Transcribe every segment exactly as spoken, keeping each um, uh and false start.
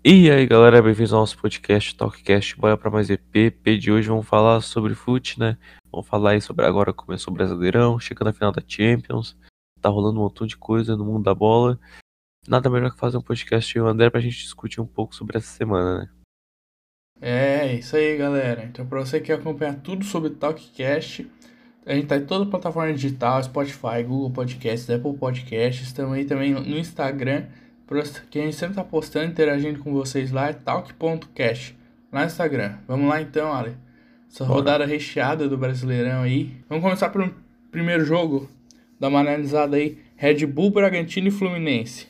E aí galera, bem-vindos ao nosso podcast Talkcast, bora para mais E P. E P de hoje vamos falar sobre fute, né? Vamos falar aí sobre agora começou o Brasileirão, chegando a final da Champions, tá rolando um montão de coisa no mundo da bola. Nada melhor que fazer um podcast e o André pra gente discutir um pouco sobre essa semana, né? É, isso aí, galera. Então, para você que quer acompanhar tudo sobre o Talkcast, a gente tá em toda plataforma digital, Spotify, Google Podcasts, Apple Podcasts, também também no Instagram, que a gente sempre tá postando, interagindo com vocês lá, é talk.cast, lá no Instagram. Vamos lá então, Ale. Essa Bora. rodada recheada do Brasileirão aí. Vamos começar pelo primeiro jogo, dar uma analisada aí, Red Bull, Bragantino e Fluminense.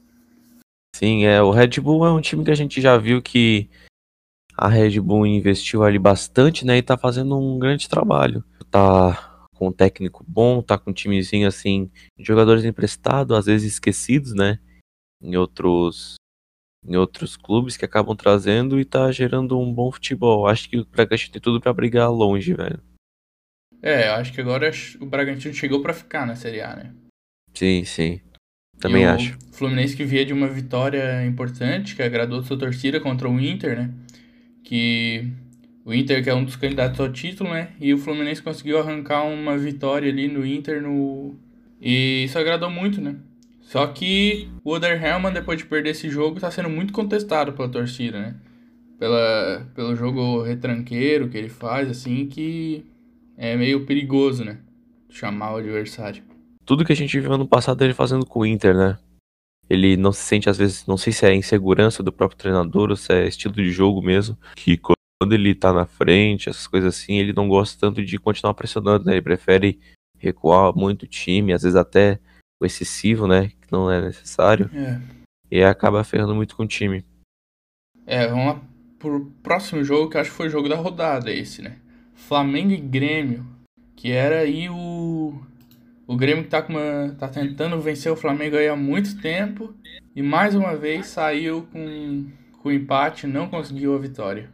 Sim, é, o Red Bull é um time que a gente já viu que a Red Bull investiu ali bastante, né? E tá fazendo um grande trabalho. Tá com um técnico bom, tá com um timezinho assim, de jogadores emprestados, às vezes esquecidos, né? Em outros, em outros clubes que acabam trazendo e tá gerando um bom futebol. Acho que o Bragantino tem tudo pra brigar longe, velho. É, eu acho que agora o Bragantino chegou pra ficar na Série A, né? Sim, sim. E Também o acho. Fluminense que via de uma vitória importante, que agradou sua torcida contra o Inter, né? Que o Inter que é um dos candidatos ao título, né? E o Fluminense conseguiu arrancar uma vitória ali no Inter no e isso agradou muito, né? Só que o Oder Hellmann, depois de perder esse jogo, tá sendo muito contestado pela torcida, né? Pela, pelo jogo retranqueiro que ele faz, assim, que é meio perigoso, né? Chamar o adversário. Tudo que a gente viu ano passado ele fazendo com o Inter, né? Ele não se sente, às vezes, não sei se é insegurança do próprio treinador ou se é estilo de jogo mesmo, que quando ele tá na frente, essas coisas assim, ele não gosta tanto de continuar pressionando, né? Ele prefere recuar muito o time, às vezes até o excessivo, né? Que não é necessário, É. e acaba ferrando muito com o time. É, vamos lá pro próximo jogo, que eu acho que foi o jogo da rodada esse, né? Flamengo e Grêmio, que era aí o o Grêmio que tá com uma tá tentando vencer o Flamengo aí há muito tempo e mais uma vez saiu com com empate, não conseguiu a vitória.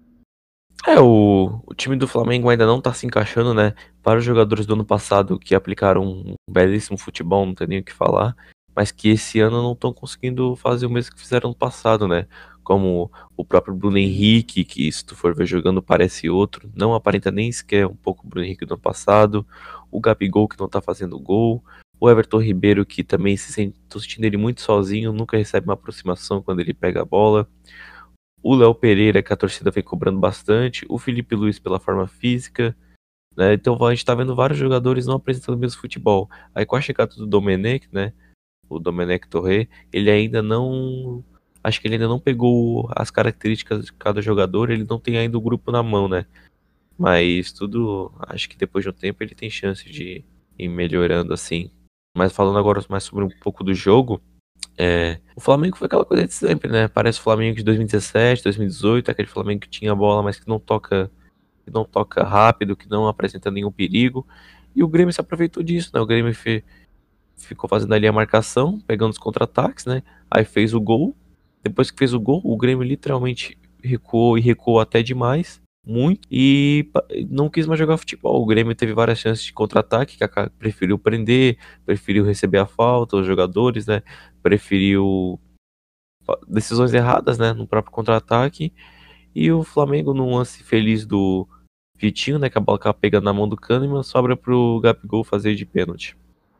É, o, o time do Flamengo ainda não tá se encaixando, né? Vários jogadores do ano passado que aplicaram um belíssimo futebol, não tem nem o que falar, mas que esse ano não estão conseguindo fazer o mesmo que fizeram no passado, né? Como o próprio Bruno Henrique, que se tu for ver jogando parece outro, não aparenta nem sequer um pouco o Bruno Henrique do ano passado, o Gabigol que não tá fazendo gol, o Everton Ribeiro que também se sente, tô sentindo ele muito sozinho, nunca recebe uma aproximação quando ele pega a bola. O Léo Pereira, que a torcida vem cobrando bastante, o Felipe Luiz pela forma física, né? Então a gente tá vendo vários jogadores não apresentando o mesmo futebol. Aí com a chegada do Domenech, né? O Domenech Torre, ele ainda não. Acho que ele ainda não pegou as características de cada jogador, ele não tem ainda o grupo na mão, né? Mas tudo, acho que depois de um tempo ele tem chance de ir melhorando assim. Mas falando agora mais sobre um pouco do jogo. É, o Flamengo foi aquela coisa de sempre, né? Parece o Flamengo de dois mil e dezessete, dois mil e dezoito, aquele Flamengo que tinha bola, mas que não toca, que não toca rápido, que não apresenta nenhum perigo. E o Grêmio se aproveitou disso, né? O Grêmio fe, ficou fazendo ali a marcação, pegando os contra-ataques, né? Aí fez o gol. Depois que fez o gol, o Grêmio literalmente recuou e recuou até demais, muito, e pa- não quis mais jogar futebol. O Grêmio teve várias chances de contra-ataque, que a Ca- preferiu prender, preferiu receber a falta, os jogadores, né? Preferiu fa- decisões erradas, né, no próprio contra-ataque. E o Flamengo, num lance feliz do Vitinho, né, que a bola acaba pegando na mão do Kahneman, sobra pro Gabigol fazer de pênalti.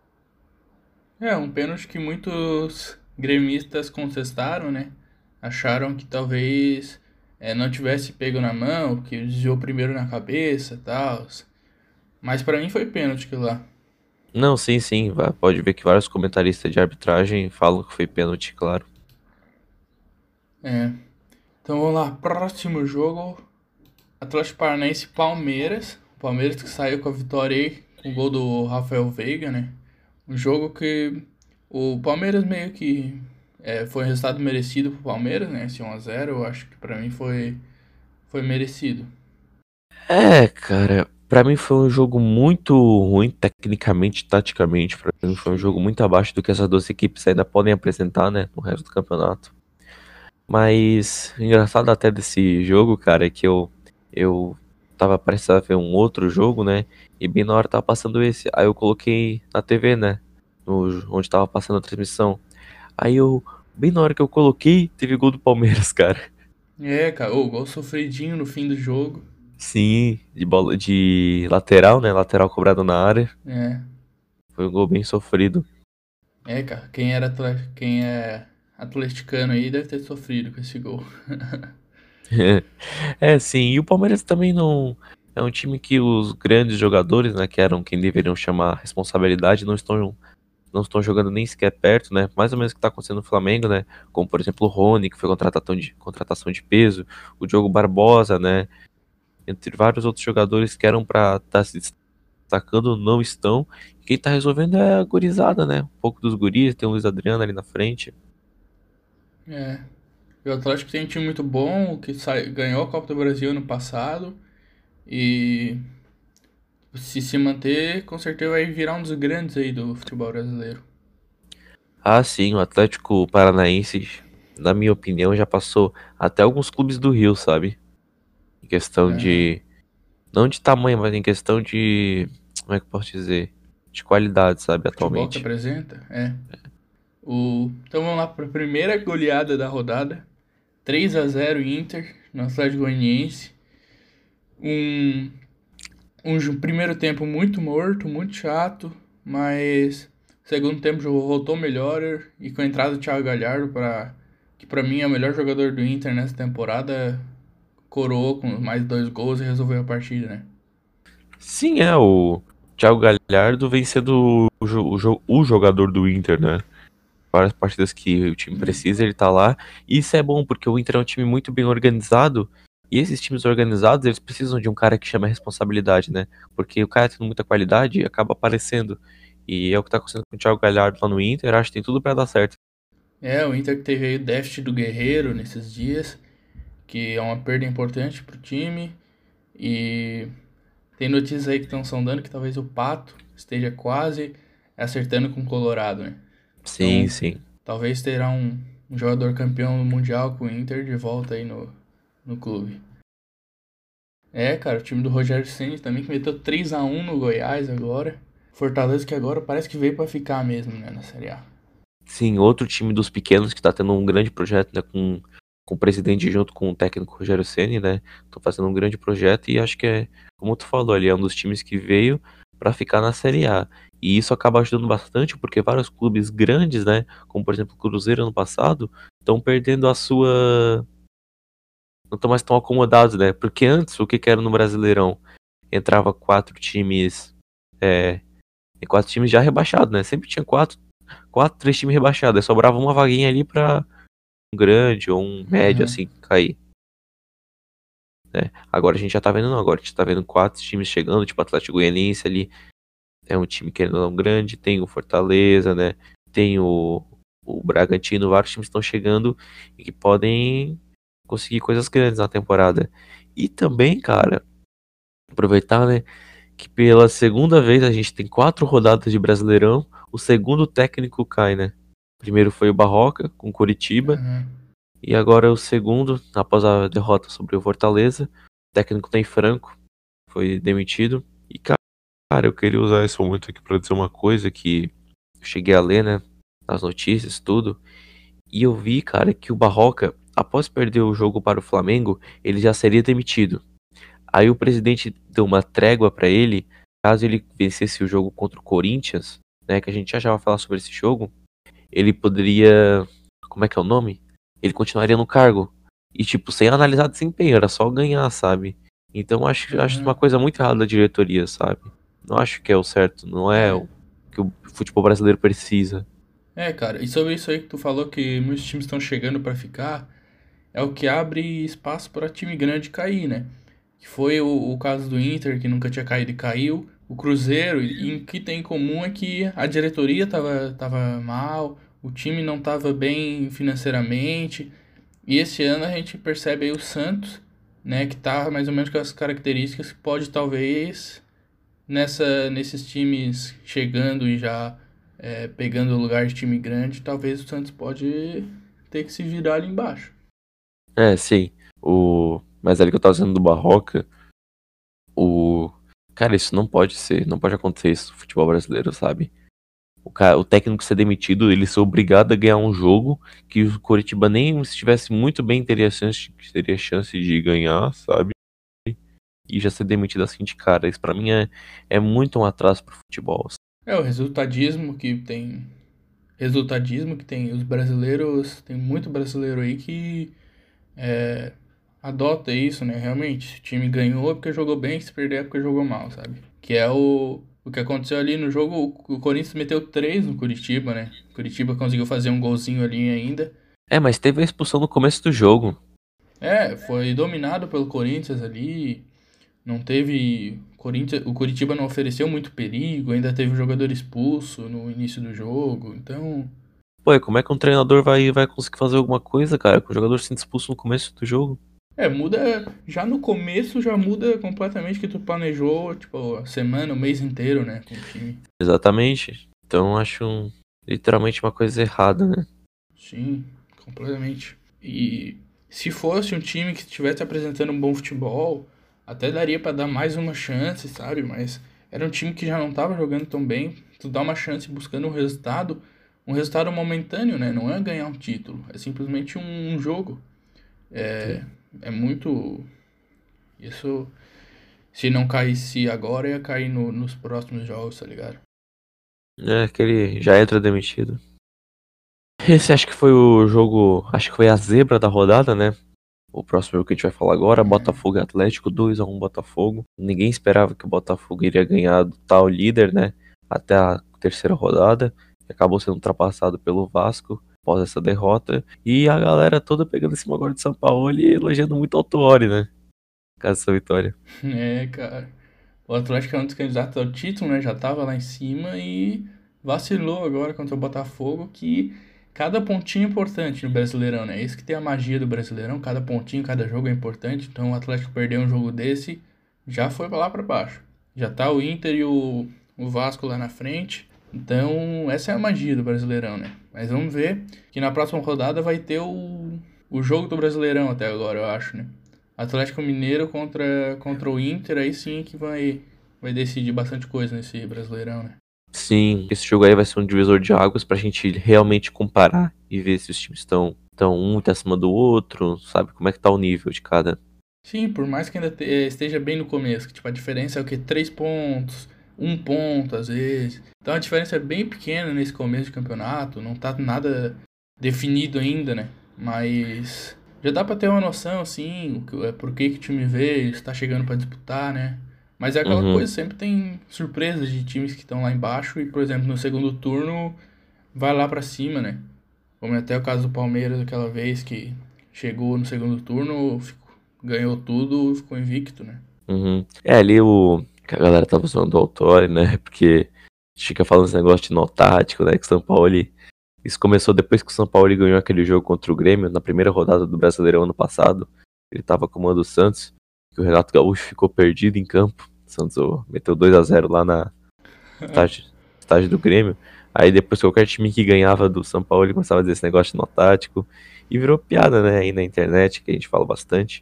É, um pênalti que muitos gremistas contestaram, né? Acharam que talvez é, não tivesse pego na mão, que desviou primeiro na cabeça e tal. Mas pra mim foi pênalti aquilo lá. Não, sim, sim, va- pode ver que vários comentaristas de arbitragem falam que foi pênalti, claro. É. Então vamos lá, próximo jogo. Atlético Paranaense e Palmeiras. O Palmeiras que saiu com a vitória aí, com o gol do Rafael Veiga, né? Um jogo que o Palmeiras meio que é, foi um resultado merecido pro Palmeiras, né? Esse um a zero, eu acho que pra mim foi, foi merecido. É, cara, pra mim foi um jogo muito ruim, tecnicamente, taticamente. Pra mim foi um jogo muito abaixo do que essas duas equipes ainda podem apresentar, né, no resto do campeonato. Mas o engraçado até desse jogo, cara, é que eu, eu tava prestes a ver um outro jogo, né? E bem na hora tava passando esse. Aí eu coloquei na T V, né? No, onde tava passando a transmissão. Aí eu bem na hora que eu coloquei, teve gol do Palmeiras, cara. É, cara, o gol sofridinho no fim do jogo. Sim, de bola de lateral, né? Lateral cobrado na área. É, Foi um gol bem sofrido. é, cara, quem era atle- quem é atleticano aí deve ter sofrido com esse gol. É, sim, e o Palmeiras também não é um time que os grandes jogadores, né, que eram quem deveriam chamar a responsabilidade, não estão não estão jogando nem sequer perto, né? Mais ou menos o que está acontecendo no Flamengo, né? Como por exemplo o Rony, que foi contratação de contratação de peso, o Diogo Barbosa, né? Entre vários outros jogadores que eram para estar se destacando, não estão. Quem tá resolvendo é a gurizada, né? Um pouco dos guris, tem o Luiz Adriano ali na frente. É. E o Atlético tem um time muito bom, que sai- ganhou a Copa do Brasil ano passado. E se se manter, com certeza vai virar um dos grandes aí do futebol brasileiro. Ah, sim, o Atlético Paranaense, na minha opinião, já passou até alguns clubes do Rio, sabe? Em questão Aham. de. Não de tamanho, mas em questão de. Como é que eu posso dizer? De qualidade, sabe, Futebol que atualmente. apresenta, é. O... Então vamos lá para a primeira goleada da rodada. três a zero Inter no Atlético Goianiense. Um, um ju- primeiro tempo muito morto, muito chato, mas segundo tempo o jogo voltou melhor e com a entrada do Thiago Galhardo para que para mim é o melhor jogador do Inter nessa temporada, coroou com mais dois gols e resolveu a partida, né? Sim, é, o Thiago Galhardo vem sendo o, jo- o jo- o jogador do Inter, né? Várias partidas que o time precisa, ele tá lá. E isso é bom, porque o Inter é um time muito bem organizado. E esses times organizados, eles precisam de um cara que chama a responsabilidade, né? Porque o cara tendo muita qualidade acaba aparecendo. E é o que tá acontecendo com o Thiago Galhardo lá no Inter, acho que tem tudo pra dar certo. É, o Inter que teve aí o déficit do Guerreiro nesses dias, que é uma perda importante pro time. E tem notícias aí que estão sondando que talvez o Pato esteja quase acertando com o Colorado, né? Sim, Então, sim. talvez terá um, um jogador campeão mundial com o Inter de volta aí no, no clube. É, cara, o time do Rogério Ceni também que meteu três a um no Goiás agora. Fortaleza que agora parece que veio pra ficar mesmo, né, na Série A. Sim, outro time dos pequenos que tá tendo um grande projeto, né? Com, com o presidente junto com o técnico Rogério Ceni, né? Estão fazendo um grande projeto e acho que é, como tu falou ali, é um dos times que veio pra ficar na Série A. E isso acaba ajudando bastante porque vários clubes grandes, né? Como por exemplo o Cruzeiro ano passado, estão perdendo a sua. Não estão mais tão acomodados, né? Porque antes, o que que era no Brasileirão? Entrava quatro times. É, quatro times já rebaixados, né? Sempre tinha quatro, quatro, três times rebaixados. Aí sobrava uma vaguinha ali pra um grande ou um médio, Aham. assim, cair, né? Agora a gente já tá vendo, não. Agora a gente tá vendo quatro times chegando, tipo Atlético Goianiense ali. É um time que ainda não é grande. Tem o Fortaleza, né? Tem o, o Bragantino. Vários times estão chegando e que podem conseguir coisas grandes na temporada. E também, cara, aproveitar, né? Que pela segunda vez a gente tem quatro rodadas de Brasileirão. O segundo técnico cai, né? Primeiro foi o Barroca, com Coritiba. Aham. E agora o segundo, após a derrota sobre o Fortaleza. O técnico tem Franco, foi demitido. E, cara, eu queria usar esse momento aqui pra dizer uma coisa que eu cheguei a ler, né? Nas notícias, tudo. E eu vi, cara, que o Barroca, após perder o jogo para o Flamengo, ele já seria demitido. Aí o presidente deu uma trégua pra ele, caso ele vencesse o jogo contra o Corinthians, né, que a gente já já vai falar sobre esse jogo, ele poderia, como é que é o nome? Ele continuaria no cargo. E tipo, sem analisar desempenho, era só ganhar, sabe? Então acho, acho uma Aham. coisa muito errada da diretoria, sabe? Não acho que é o certo, não é É. o que o futebol brasileiro precisa. É, cara, e sobre isso aí que tu falou que muitos times estão chegando pra ficar, é o que abre espaço para time grande cair, né? Que foi o, o caso do Inter, que nunca tinha caído e caiu. O Cruzeiro, e o que tem em comum é que a diretoria tava, tava mal, o time não tava bem financeiramente. E esse ano a gente percebe aí o Santos, né, que tá mais ou menos com as características que pode talvez nessa nesses times chegando e já é, pegando o lugar de time grande, talvez o Santos pode ter que se virar ali embaixo. É, sim. O... Mas ali que eu tava dizendo do Barroca, o. Cara, isso não pode ser, não pode acontecer isso no futebol brasileiro, sabe? o, cara, o técnico ser demitido, ele ser obrigado a ganhar um jogo que o Coritiba nem se estivesse muito bem teria chance, teria chance de ganhar, sabe? E já ser demitido assim de cara. Isso pra mim é, é muito um atraso pro futebol. É o resultadismo que tem. Resultadismo que tem. Os brasileiros. Tem muito brasileiro aí que é, adota isso, né? Realmente. Se o time ganhou é porque jogou bem, se perder é porque jogou mal, sabe? Que é o, o que aconteceu ali no jogo. O Corinthians meteu três no Curitiba, né? Curitiba conseguiu fazer um golzinho ali ainda. É, mas teve a expulsão no começo do jogo. É, foi dominado pelo Corinthians ali. Não teve. Corinthians, o Curitiba não ofereceu muito perigo, ainda teve um jogador expulso no início do jogo, então. Pô, e como é que um treinador vai, vai conseguir fazer alguma coisa, cara, com o jogador sendo expulso no começo do jogo? É, muda. Já no começo já muda completamente que tu planejou, tipo, a semana, o mês inteiro, né, com o time. Exatamente. Então acho um, literalmente uma coisa errada, né? Sim, completamente. E se fosse um time que estivesse apresentando um bom futebol, até daria pra dar mais uma chance, sabe? Mas era um time que já não tava jogando tão bem. Tu dá uma chance buscando um resultado, um resultado momentâneo, né? Não é ganhar um título, é simplesmente um, um jogo. É, é muito. Isso, se não caísse agora, ia cair no- nos próximos jogos, tá ligado? É que ele já entra demitido. Esse acho que foi o jogo, acho que foi a zebra da rodada, né? O próximo jogo que a gente vai falar agora, Botafogo e Atlético, dois a um Botafogo. Ninguém esperava que o Botafogo iria ganhar do tal líder, né? Até a terceira rodada. Acabou sendo ultrapassado pelo Vasco após essa derrota. E a galera toda pegando esse agora de São Paulo e elogiando muito o Autuori, né? Caso essa vitória. É, cara. O Atlético é um dos candidatos ao título, né? Já tava lá em cima e vacilou agora contra o Botafogo, que cada pontinho é importante no Brasileirão, né? Isso que tem a magia do Brasileirão, cada pontinho, cada jogo é importante. Então o Atlético perder um jogo desse já foi pra lá pra baixo. Já tá o Inter e o, o Vasco lá na frente. Então essa é a magia do Brasileirão, né? Mas vamos ver que na próxima rodada vai ter o, o jogo do Brasileirão até agora, eu acho, né? Atlético Mineiro contra, contra o Inter, aí sim que vai, vai decidir bastante coisa nesse Brasileirão, né? Sim, esse jogo aí vai ser um divisor de águas pra gente realmente comparar e ver se os times estão tão um muito acima do outro, sabe? Como é que tá o nível de cada. Sim, por mais que ainda te- eh, esteja bem no começo, que tipo, a diferença é o quê? Três pontos, um ponto às vezes. Então a diferença é bem pequena nesse começo de campeonato, não tá nada definido ainda, né? Mas já dá pra ter uma noção, assim, o que- é por que que o time veio, está chegando pra disputar, né? Mas é aquela Uhum. coisa, sempre tem surpresas de times que estão lá embaixo e, por exemplo, no segundo turno vai lá pra cima, né? Como é até o caso do Palmeiras aquela vez que chegou no segundo turno, ficou- ganhou tudo e ficou invicto, né? Uhum. É ali o que a galera tava usando o Autori, né? Porque a gente fica falando esse negócio de nó tático, né? Que o São Paulo. Isso começou depois que o São Paulo ganhou aquele jogo contra o Grêmio, na primeira rodada do Brasileirão ano passado. Ele tava comandando o Santos, que o Renato Gaúcho ficou perdido em campo. O Santos ó, meteu dois a zero lá na estágio, estágio do Grêmio. Aí depois qualquer time que ganhava do São Paulo ele começava a dizer esse negócio de nó tático. E virou piada, né? Aí na internet, que a gente fala bastante.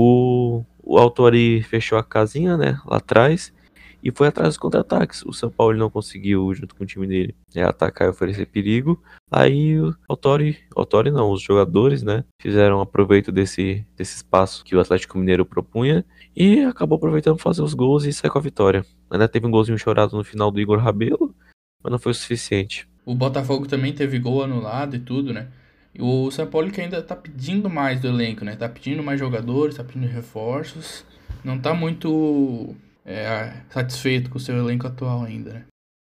O, o Autori fechou a casinha, né? Lá atrás. E foi atrás dos contra-ataques. O São Paulo não conseguiu, junto com o time dele, é, atacar e oferecer perigo. Aí o Autori, Autori não, os jogadores, né, fizeram aproveito desse, desse espaço que o Atlético Mineiro propunha e acabou aproveitando para fazer os gols e sair com a vitória. Ainda teve um golzinho chorado no final do Igor Rabelo, mas não foi o suficiente. O Botafogo também teve gol anulado e tudo, né? E o São Paulo que ainda tá pedindo mais do elenco, né? Tá pedindo mais jogadores, tá pedindo reforços. Não tá muito é, satisfeito com o seu elenco atual ainda, né?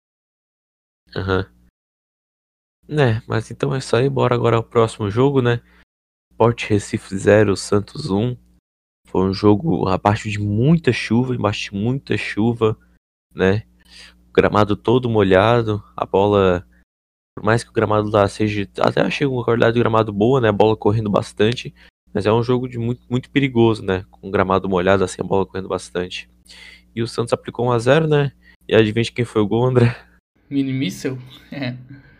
Aham. Né, mas então é isso aí, bora agora ao próximo jogo, né? Sport Recife zero, Santos um. Foi um jogo abaixo de muita chuva, embaixo de muita chuva, né? O gramado todo molhado, a bola, por mais que o gramado lá seja, até achei uma qualidade de gramado boa, né? A bola correndo bastante, mas é um jogo de muito, muito perigoso, né? Com o gramado molhado, assim, a bola correndo bastante. E o Santos aplicou um a zero, né? E adivinha quem foi o gol, André? Mini míssel? É.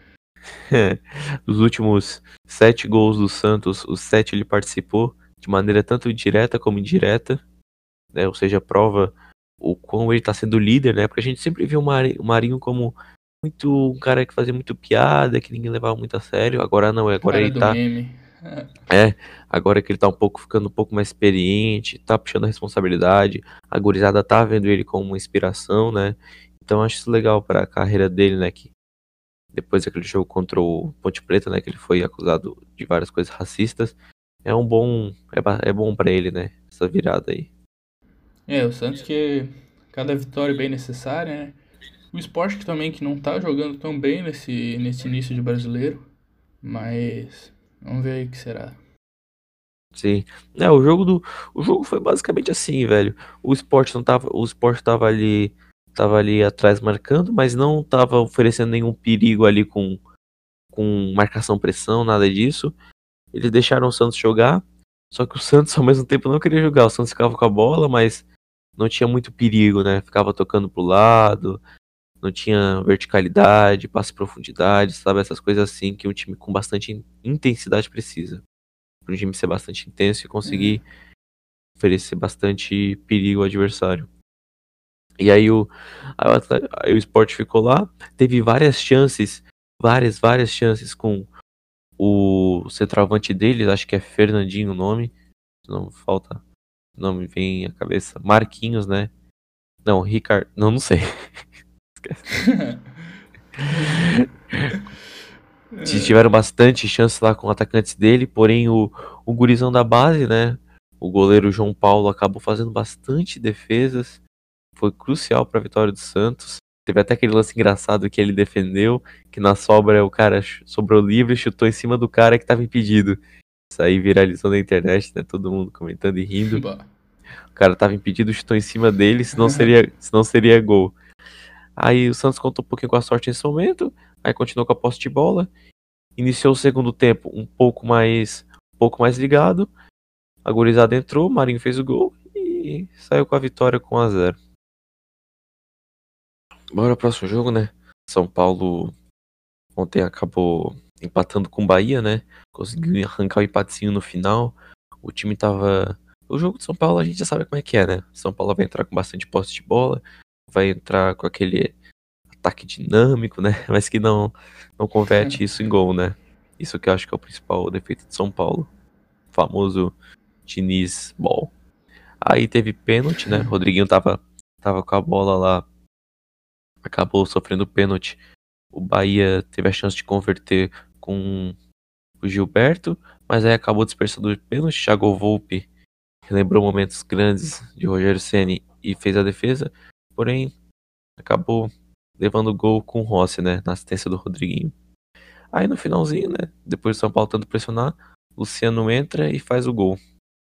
Dos últimos sete gols do Santos, os sete ele participou de maneira tanto direta como indireta, né? Ou seja, prova o quão ele está sendo líder, né? Porque a gente sempre viu o Mari- o Marinho como muito um cara que fazia muito piada, que ninguém levava muito a sério. Agora não, agora Cara ele do tá. meme. É, agora que ele tá um pouco ficando um pouco mais experiente, tá puxando a responsabilidade. A gurizada tá vendo ele como uma inspiração, né? Então eu acho isso legal pra carreira dele, né? Que depois daquele jogo contra o Ponte Preta, né? Que ele foi acusado de várias coisas racistas. É um bom. É, ba- é bom pra ele, né? Essa virada aí. É, o Santos que cada vitória é bem necessária, né? O Sport que também que não tá jogando tão bem nesse, nesse início de brasileiro, mas vamos ver aí o que será. Sim. É, o jogo do. O jogo foi basicamente assim, velho. O Sport não tava. O Sport tava ali. Tava ali atrás marcando, mas não tava oferecendo nenhum perigo ali com, com marcação pressão, nada disso. Eles deixaram o Santos jogar. Só que o Santos ao mesmo tempo não queria jogar. O Santos ficava com a bola, mas não tinha muito perigo, né? Ficava tocando pro lado, não tinha verticalidade, passe em profundidade, sabe? Essas coisas assim que um time com bastante in- intensidade precisa. Para um time ser bastante intenso e É, conseguir oferecer bastante perigo ao adversário. E aí o, aí o, Atle- aí o Sport ficou lá, teve várias chances, várias, várias chances com o centroavante deles, acho que é Fernandinho o nome, se não falta, não me vem à cabeça, Marquinhos, né? Não, Ricardo, não, não sei. Esquece. Tiveram bastante chance lá com atacantes dele, porém o, o gurizão da base, né? O goleiro João Paulo acabou fazendo bastante defesas, foi crucial para a vitória do Santos. Teve até aquele lance engraçado que ele defendeu, que na sobra o cara ch- sobrou livre e chutou em cima do cara que estava impedido. Isso aí viralizou na internet, né? Todo mundo comentando e rindo. bah. O cara estava impedido, chutou em cima dele, senão seria, senão seria gol. Aí o Santos contou um pouquinho com a sorte nesse momento, aí continuou com a posse de bola, iniciou o segundo tempo um pouco mais, um pouco mais ligado. A gurizada entrou, o Marinho fez o gol e saiu com a vitória com um a zero. Bora pro próximo jogo, né? São Paulo ontem acabou empatando com o Bahia, né? Conseguiu arrancar o empatezinho no final. O time tava. O jogo de São Paulo a gente já sabe como é que é, né? São Paulo vai entrar com bastante posse de bola, vai entrar com aquele ataque dinâmico, né? Mas que não, não converte isso em gol, né? Isso que eu acho que é o principal defeito de São Paulo. O famoso Diniz Ball. Aí teve pênalti, né? Rodriguinho tava, tava com a bola lá, acabou sofrendo pênalti. O Bahia teve a chance de converter com o Gilberto, mas aí acabou desperdiçando o pênalti. Thiago Volpe relembrou momentos grandes de Rogério Ceni e fez a defesa, porém acabou levando o gol com o Rossi, né, na assistência do Rodriguinho. Aí no finalzinho, né, depois do São Paulo tentando pressionar, Luciano entra e faz o gol.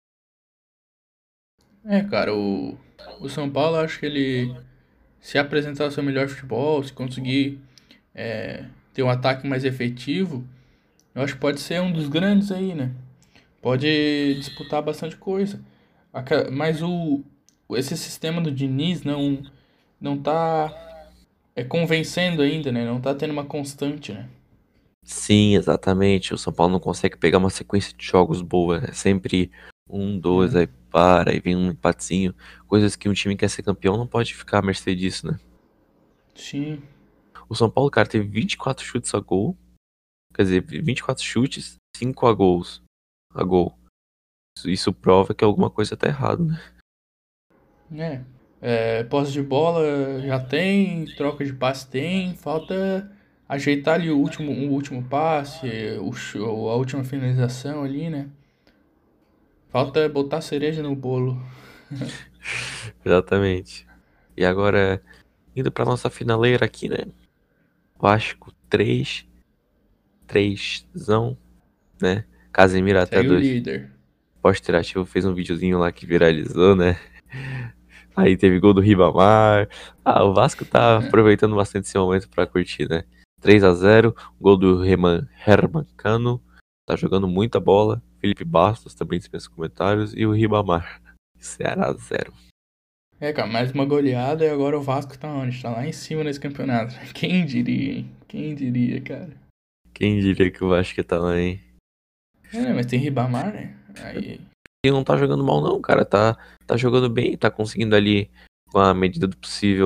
É, cara, o, o São Paulo, acho que ele se apresentar o seu melhor futebol, se conseguir é, ter um ataque mais efetivo, eu acho que pode ser um dos grandes aí, né? Pode disputar bastante coisa. Aca- Mas o, esse sistema do Diniz não, não tá é, convencendo ainda, né? Não tá tendo uma constante, né? Sim, exatamente. O São Paulo não consegue pegar uma sequência de jogos boa. É sempre um, dois, É, aí para, aí vem um empatezinho. Coisas que um time que quer ser campeão não pode ficar à mercê disso, né? sim. O São Paulo, cara, teve vinte e quatro chutes a gol. Quer dizer, vinte e quatro chutes, cinco a gols. A gol. Isso, isso prova que alguma coisa tá errada, né? É. É, posse de bola já tem, troca de passe tem, falta ajeitar ali o último, o último passe, o, show, a última finalização ali, né? Falta botar cereja no bolo. Exatamente. E agora, indo pra nossa finaleira aqui, né? Vasco três, três, né? Casemiro até Segue o dois. líder. Pós-interativo fez um videozinho lá que viralizou, né? Aí teve gol do Ribamar. Ah, o Vasco tá aproveitando bastante esse momento pra curtir, né? três a zero, gol do Herman, Herman Cano. Tá jogando muita bola. Felipe Bastos também dispensa comentários. E o Ribamar. Ceará zero. É, cara, mais uma goleada e agora o Vasco tá onde? Tá lá em cima nesse campeonato. Quem diria, hein? Quem diria, cara? Quem diria que o Vasco tá lá, hein? É, né, mas tem Ribamar, né? Aí. E não tá jogando mal não, cara. Tá, tá jogando bem, tá conseguindo ali, com a medida do possível,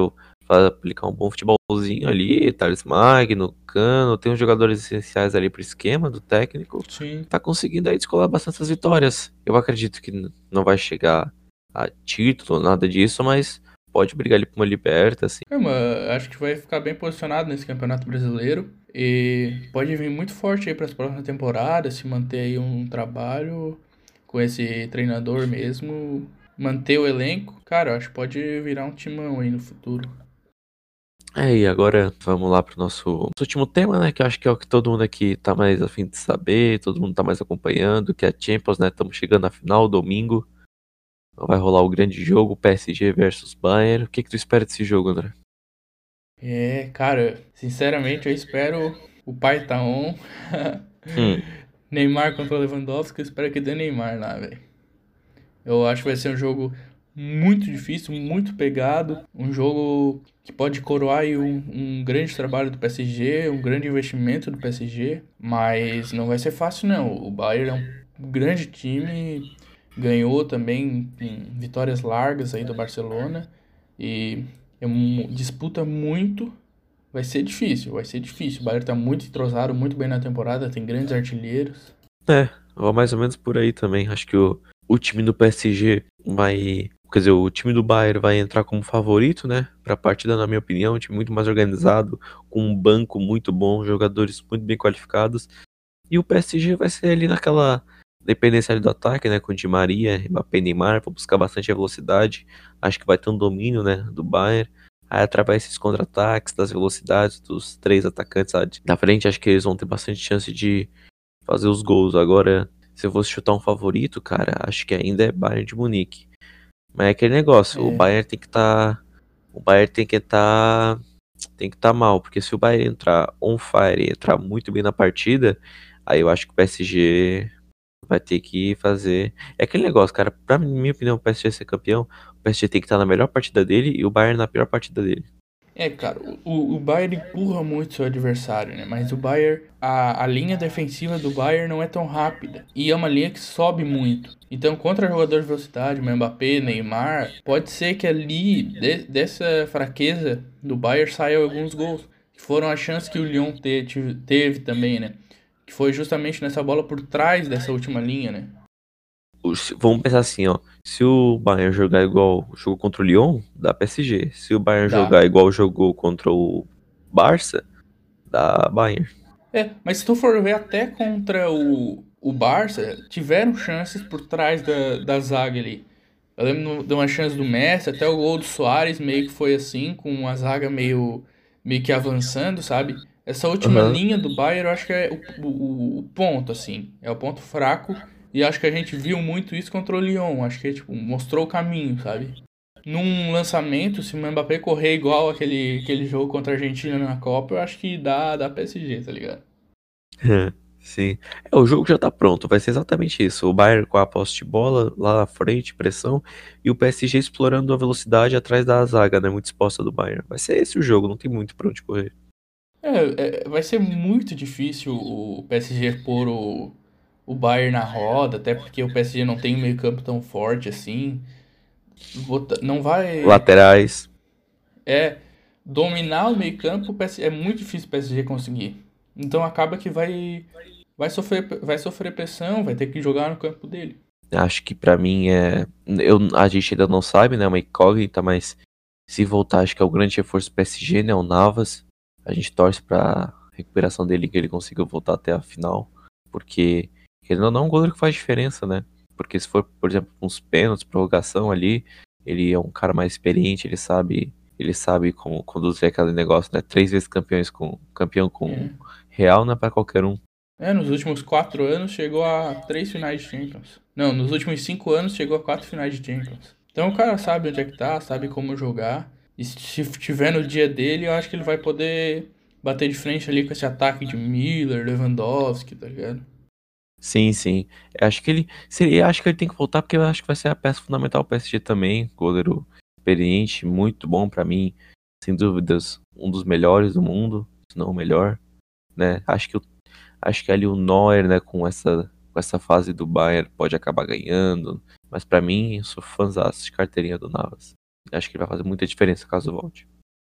Vai aplicar um bom futebolzinho ali, Thales Magno, Cano, tem uns jogadores essenciais ali pro esquema do técnico. Sim. Tá conseguindo aí descolar bastante as vitórias. Eu acredito que n- não vai chegar a título, nada disso, mas pode brigar ali por uma liberta, assim. É, mas acho que vai ficar bem posicionado nesse Campeonato Brasileiro e pode vir muito forte aí para as próximas temporadas, se manter aí um trabalho com esse treinador mesmo, manter o elenco. Cara, eu acho que pode virar um timão aí no futuro. É, e agora vamos lá pro nosso, nosso último tema, né? Que eu acho que é o que todo mundo aqui tá mais a fim de saber, todo mundo tá mais acompanhando, que é a Champions, né? Estamos chegando na final, domingo. Vai rolar o grande jogo, P S G versus Bayern. O que que tu espera desse jogo, André? É, cara, sinceramente eu espero o pai tá on. Hum, Neymar contra Lewandowski, eu espero que dê Neymar lá, velho. Eu acho que vai ser um jogo muito difícil, muito pegado. Um jogo que pode coroar aí um, um grande trabalho do P S G, um grande investimento do P S G. Mas não vai ser fácil, não. O Bayern é um grande time, ganhou também com vitórias largas aí do Barcelona. E é um, disputa muito. Vai ser difícil, vai ser difícil. O Bayern tá muito entrosado, muito bem na temporada, tem grandes artilheiros. é, vai mais ou menos por aí também. Acho que o, o time do P S G vai. Quer dizer, o time do Bayern vai entrar como favorito, né? Pra partida, na minha opinião, um time muito mais organizado, com um banco muito bom, jogadores muito bem qualificados. E o P S G vai ser ali naquela dependência ali do ataque, né? Com Di Maria, Mbappé e Neymar, vão buscar bastante a velocidade. Acho que vai ter um domínio, né? Do Bayern. Aí, através desses contra-ataques, das velocidades dos três atacantes lá de- da frente, acho que eles vão ter bastante chance de fazer os gols. Agora, se eu fosse chutar um favorito, cara, acho que ainda é Bayern de Munique. Mas é aquele negócio, o É, Bayern tem que estar. o Bayern tem que estar. tem que estar mal, porque se o Bayern entrar on fire e entrar muito bem na partida, aí eu acho que o P S G vai ter que fazer. É aquele negócio, cara, pra minha opinião, o P S G ser campeão, o P S G tem que estar na melhor partida dele e o Bayern na pior partida dele. É, cara, o, o Bayern empurra muito seu adversário, né? Mas o Bayern, a, a linha defensiva do Bayern não é tão rápida. E é uma linha que sobe muito. Então, contra jogador de velocidade, como Mbappé, Neymar, pode ser que ali, de- dessa fraqueza do Bayern, saiam alguns gols. Que foram as chances que o Lyon te- tive- teve também, né? Que foi justamente nessa bola por trás dessa última linha, né? O- se- Vamos pensar assim, ó. Se o Bayern jogar igual jogou contra o Lyon, dá P S G. Se o Bayern Dá. jogar igual jogou contra o Barça, dá Bayern. É, mas se tu for ver até contra o, o Barça, tiveram chances por trás da, da zaga ali. Eu lembro de uma chance do Messi, até o gol do Soares meio que foi assim, com a zaga meio, meio que avançando, sabe? Essa última Aham. linha do Bayern eu acho que é o, o, o ponto, assim. É o ponto fraco. E acho que a gente viu muito isso contra o Lyon. Acho que, tipo, mostrou o caminho, sabe? Num lançamento, se o Mbappé correr igual aquele, aquele jogo contra a Argentina na Copa, eu acho que dá, dá P S G, tá ligado? Sim. É, o jogo já tá pronto, vai ser exatamente isso. O Bayern com a posse de bola lá na frente, pressão, e o P S G explorando a velocidade atrás da zaga, né? Muito exposta do Bayern. Vai ser esse o jogo, não tem muito pra onde correr. É, é, vai ser muito difícil o P S G pôr o, o Bayern na roda, até porque o P S G não tem um meio-campo tão forte assim. Bota- Não vai. Laterais. É. Dominar o meio-campo P S é muito difícil o P S G conseguir. Então acaba que vai. Vai sofrer, vai sofrer pressão, vai ter que jogar no campo dele. Acho que pra mim é. Eu, a gente ainda não sabe, né? Uma incógnita, mas se voltar, acho que é o grande reforço do P S G, né? O Navas. A gente torce pra recuperação dele, que ele consiga voltar até a final. Porque ele não é um goleiro que faz diferença, né? Porque se for, por exemplo, uns pênaltis, prorrogação ali, ele é um cara mais experiente, ele sabe. Ele sabe como conduzir aquele negócio, né? Três vezes campeões com, campeão com É. Real, não é pra qualquer um. É, nos últimos quatro anos chegou a três finais de Champions. Não, nos últimos cinco anos chegou a quatro finais de Champions. Então o cara sabe onde é que tá, sabe como jogar. E se tiver no dia dele, eu acho que ele vai poder bater de frente ali com esse ataque de Miller, Lewandowski, tá ligado? Sim, sim. Eu acho que ele seria, acho que ele tem que voltar porque eu acho que vai ser a peça fundamental do P S G também, goleiro experiente, muito bom pra mim, sem dúvidas, um dos melhores do mundo, se não o melhor, né? Acho que o- acho que ali o Neuer, né, com essa com essa fase do Bayern pode acabar ganhando, mas pra mim, eu sou fãzaço de carteirinha do Navas. Acho que ele vai fazer muita diferença caso volte.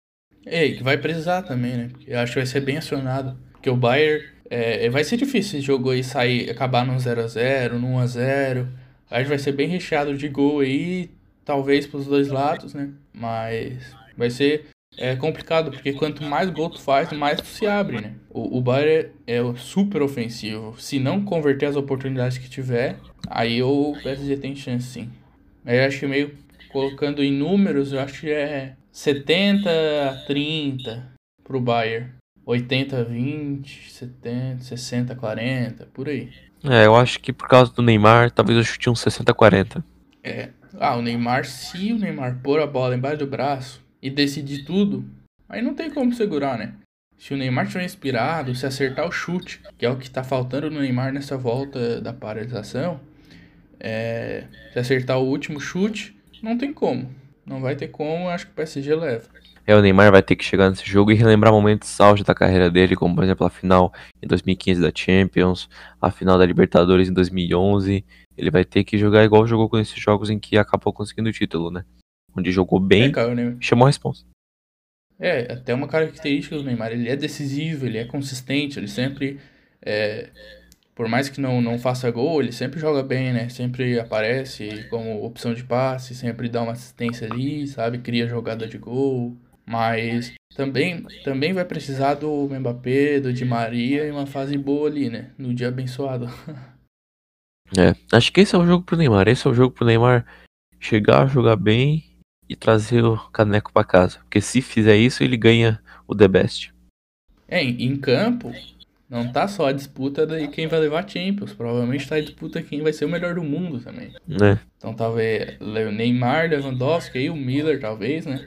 É, e que vai precisar também, né? Porque eu acho que vai ser bem acionado. Porque o Bayern é, vai ser difícil esse jogo aí sair, acabar num zero a zero, num um a zero. Acho que vai ser bem recheado de gol aí, talvez pros dois lados, né? Mas vai ser é, complicado, porque quanto mais gol tu faz, mais tu se abre, né? O, o Bayern é o super ofensivo. Se não converter as oportunidades que tiver, aí o P S G tem chance, sim. Aí eu acho que meio colocando em números, eu acho que é setenta a trinta pro Bayern. oitenta a vinte, setenta, sessenta a quarenta, por aí. É, eu acho que por causa do Neymar, talvez eu chute um sessenta a quarenta. É. Ah, o Neymar, se o Neymar pôr a bola embaixo do braço e decidir tudo, aí não tem como segurar, né? Se o Neymar estiver inspirado, se acertar o chute, que é o que tá faltando no Neymar nessa volta da paralisação, é, se acertar o último chute, não tem como. Não vai ter como, eu acho que o P S G leva. É, o Neymar vai ter que chegar nesse jogo e relembrar momentos auge da carreira dele, como por exemplo a final em dois mil e quinze da Champions, a final da Libertadores em dois mil e onze. Ele vai ter que jogar igual jogou com esses jogos em que acabou conseguindo o título, né? Onde jogou É, bem cara, o Neymar. e chamou a responsa. É, até uma característica do Neymar, ele é decisivo, ele é consistente, ele sempre, é, por mais que não, não faça gol, ele sempre joga bem, né? Sempre aparece como opção de passe, sempre dá uma assistência ali, sabe? Cria jogada de gol, mas também, também vai precisar do Mbappé, do Di Maria e uma fase boa ali, né? No dia abençoado. É, acho que esse é o jogo pro Neymar. Esse é o jogo pro Neymar chegar, jogar bem e trazer o caneco pra casa. Porque se fizer isso, ele ganha o The Best. É, em, em campo, não tá só a disputa de quem vai levar a Champions, provavelmente tá a disputa quem vai ser o melhor do mundo também. Né? Então talvez Le- Neymar, Lewandowski aí, o Miller talvez, né?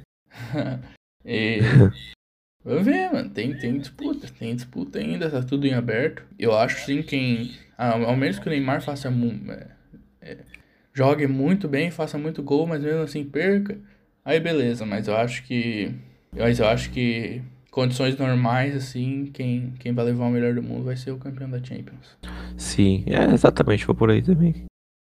E vamos ver, mano, tem, tem disputa, tem disputa ainda, tá tudo em aberto. Eu acho sim quem, ao, ao menos que o Neymar faça mu- é, é, jogue muito bem, faça muito gol, mas mesmo assim perca, aí beleza, mas eu acho que, mas eu acho que condições normais assim, quem, quem vai levar o melhor do mundo vai ser o campeão da Champions. Sim, é exatamente, vou por aí também.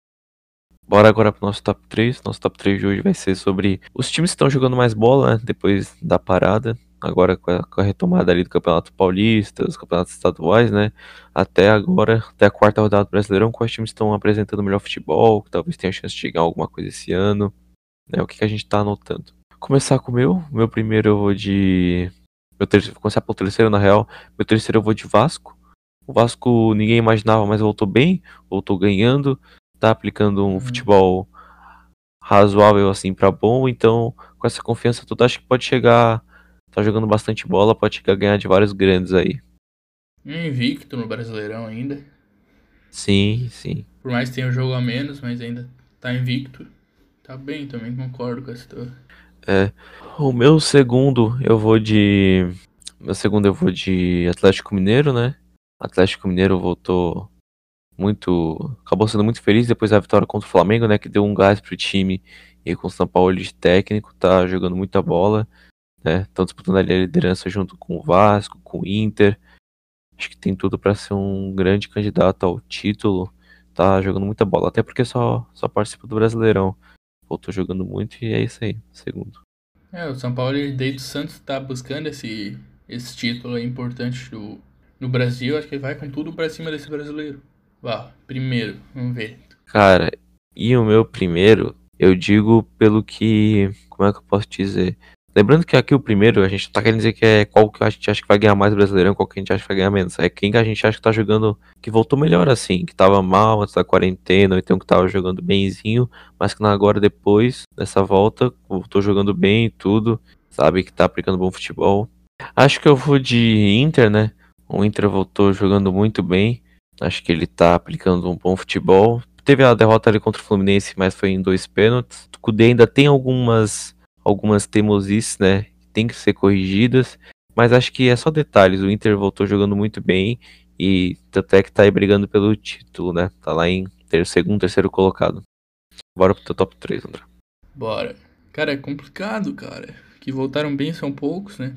Bora agora pro nosso top três. Nosso top três de hoje vai ser sobre os times que estão jogando mais bola, né, depois da parada. Agora com a, com a retomada ali do Campeonato Paulista, os campeonatos estaduais, né? Até agora, até a quarta rodada do Brasileirão, quais times estão apresentando o melhor futebol, que talvez tenha chance de chegar a alguma coisa esse ano, né? O que, que a gente tá anotando. Começar com o meu. Meu primeiro eu vou de. Meu terceiro, vou começar pelo terceiro, na real. Meu terceiro eu vou de Vasco. O Vasco ninguém imaginava, mas voltou bem, voltou ganhando, tá aplicando um Uhum. futebol razoável assim pra bom, então com essa confiança toda acho que pode chegar, tá jogando bastante bola, pode chegar a ganhar de vários grandes aí. Invicto no Brasileirão ainda. Sim, sim. Por mais que tenha um jogo a menos, mas ainda tá invicto. Tá bem, também concordo com essa tua. É, o meu segundo eu vou de, meu segundo eu vou de Atlético Mineiro, né? Atlético Mineiro voltou muito, acabou sendo muito feliz depois da vitória contra o Flamengo, né, que deu um gás pro time e com o São Paulo de técnico, tá jogando muita bola, né? Estão disputando ali a liderança junto com o Vasco, com o Inter. Acho que tem tudo pra ser um grande candidato ao título. Tá jogando muita bola, até porque só só participa do Brasileirão. Voltou jogando muito e é isso aí, segundo. É, o São Paulo, ele, desde o Santos, tá buscando esse, esse título aí importante do, no Brasil. Acho que ele vai com tudo pra cima desse brasileiro. Vá, primeiro, vamos ver. Cara, e o meu primeiro, eu digo pelo que, como é que eu posso dizer? Lembrando que aqui o primeiro, a gente tá querendo dizer que é qual que a gente acha que vai ganhar mais Brasileirão, qual que a gente acha que vai ganhar menos. É quem que a gente acha que tá jogando, que voltou melhor assim, que tava mal antes da quarentena, ou então que tava jogando benzinho, mas que agora depois dessa volta, voltou jogando bem e tudo, sabe, que tá aplicando bom futebol. Acho que eu vou de Inter, né? O Inter voltou jogando muito bem. Acho que ele tá aplicando um bom futebol. Teve a derrota ali contra o Fluminense, mas foi em dois pênaltis. O Cudê ainda tem algumas algumas teimosices, né? Que tem que ser corrigidas, mas acho que é só detalhes. O Inter voltou jogando muito bem e tanto é que tá aí brigando pelo título, né? Tá lá em ter, segundo, terceiro colocado. Bora pro teu top três, André. Bora. Cara, é complicado, cara. Que voltaram bem são poucos, né?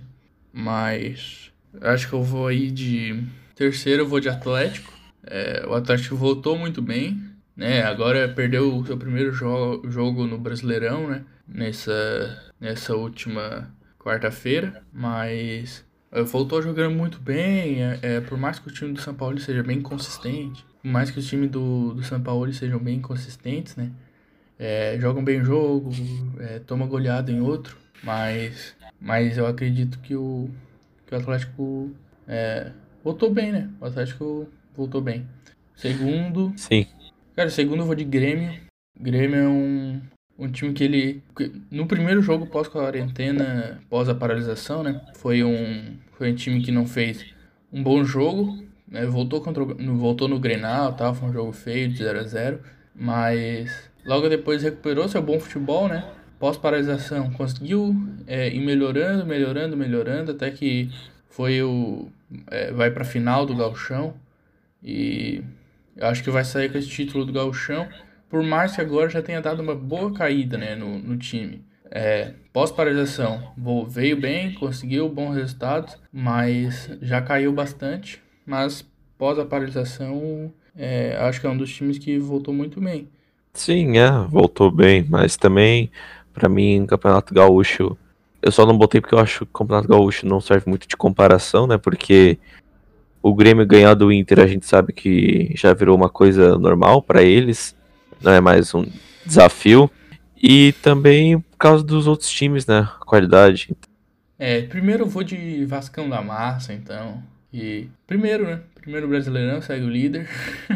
Mas acho que eu vou aí de terceiro, eu vou de Atlético. É, o Atlético voltou muito bem, né? Agora perdeu o seu primeiro jo jogo no Brasileirão, né? Nessa, nessa última quarta-feira, mas é, voltou jogando muito bem, é, é, por mais que o time do São Paulo seja bem consistente, por mais que o time do, do São Paulo sejam bem consistentes, né? É, jogam bem o jogo, é, toma goleada em outro, mas, mas eu acredito que o, que o Atlético é, voltou bem, né? O Atlético voltou bem. Segundo, Sim. cara, segundo eu vou de Grêmio. Grêmio é um, um time que ele, no primeiro jogo pós-quarentena, pós a paralisação, né? Foi um, foi um time que não fez um bom jogo, né? Voltou, contra, o- no- voltou no Grenal, tal, foi um jogo feio, de zero a zero, mas logo depois recuperou seu bom futebol, né? Pós-paralisação, conseguiu é, ir melhorando, melhorando, melhorando, até que foi o, é, vai pra final do Gauchão, e eu acho que vai sair com esse título do Gauchão, por mais que agora já tenha dado uma boa caída, né, no, no time. É, pós-paralisação, vo- veio bem, conseguiu bons resultados, mas já caiu bastante. Mas pós a paralisação, é, acho que é um dos times que voltou muito bem. Sim, é, voltou bem, mas também, pra mim, Campeonato Gaúcho, eu só não botei porque eu acho que o Campeonato Gaúcho não serve muito de comparação, né? Porque o Grêmio ganhar do Inter, a gente sabe que já virou uma coisa normal pra eles, não é mais um desafio. E também por causa dos outros times, né? A qualidade. É, primeiro eu vou de Vascão da Massa, então. E primeiro, né? Primeiro Brasileirão, segue o líder.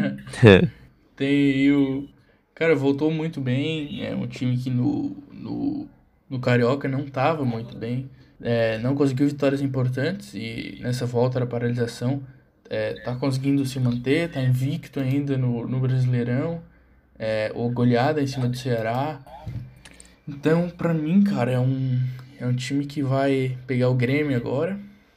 Tem aí o. Cara, voltou muito bem. É um time que no, no, no Carioca não tava muito bem. É, não conseguiu vitórias importantes e nessa volta da paralisação é, tá conseguindo se manter, tá invicto ainda no, no Brasileirão. É, ou goleada em cima do Ceará. Então, pra mim, cara, é um, é um time que vai pegar o Grêmio agora.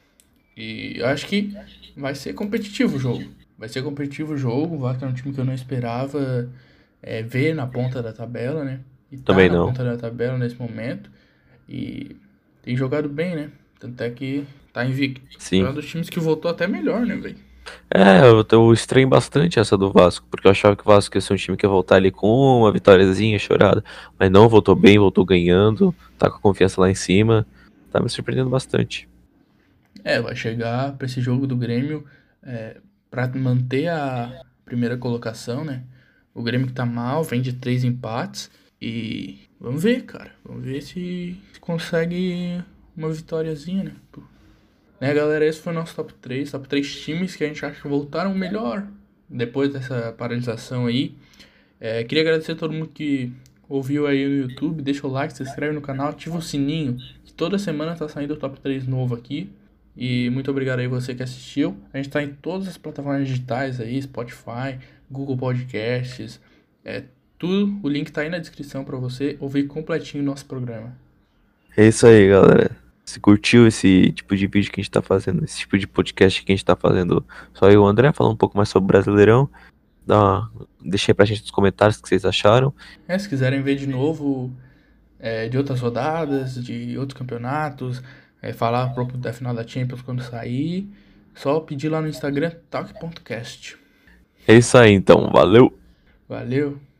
E eu acho que vai ser competitivo o jogo. Vai ser competitivo o jogo. O Vasco é um time que eu não esperava é, ver na ponta da tabela, né? E tá Também na não. ponta da tabela nesse momento. E tem jogado bem, né? Tanto é que tá invicto. É Sim. um dos times que voltou até melhor, né, velho? É, eu, eu estranho bastante essa do Vasco, porque eu achava que o Vasco ia ser um time que ia voltar ali com uma vitóriazinha chorada. Mas não, voltou bem, voltou ganhando, tá com a confiança lá em cima. Tá me surpreendendo bastante. É, vai chegar pra esse jogo do Grêmio é, pra manter a primeira colocação, né? O Grêmio que tá mal, vem de três empates. E vamos ver, cara. Vamos ver se consegue uma vitóriazinha, né? Pô. Né, galera? Esse foi o nosso top três. Top três times que a gente acha que voltaram melhor depois dessa paralisação aí. É, queria agradecer a todo mundo que ouviu aí no YouTube. Deixa o like, se inscreve no canal, ativa o sininho. Que toda semana tá saindo o top três novo aqui. E muito obrigado aí você que assistiu. A gente tá em todas as plataformas digitais aí, Spotify, Google Podcasts, é tudo. O link tá aí na descrição pra você ouvir completinho o nosso programa. É isso aí, galera. Se curtiu esse tipo de vídeo que a gente tá fazendo, esse tipo de podcast que a gente tá fazendo, só eu e o André, falando um pouco mais sobre o Brasileirão. Dá uma... Deixa aí pra gente nos comentários o que vocês acharam. É, se quiserem ver de novo é, de outras rodadas, de outros campeonatos, é, falar um pouco da final da Champions quando sair, só pedir lá no Instagram talk ponto cast. É isso aí, então. Valeu! Valeu!